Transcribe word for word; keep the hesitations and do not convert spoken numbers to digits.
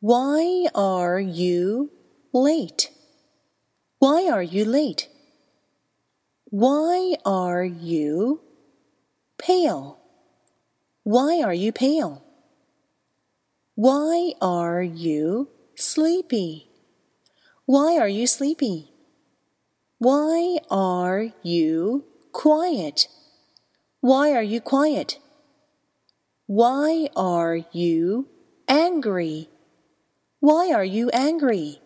Why are you late? Why are you late? Why are you pale? Why are you pale? Why are you sleepy? Why are you sleepy? Why are you quiet? Why are you quiet? Why are you angry? Why are you angry?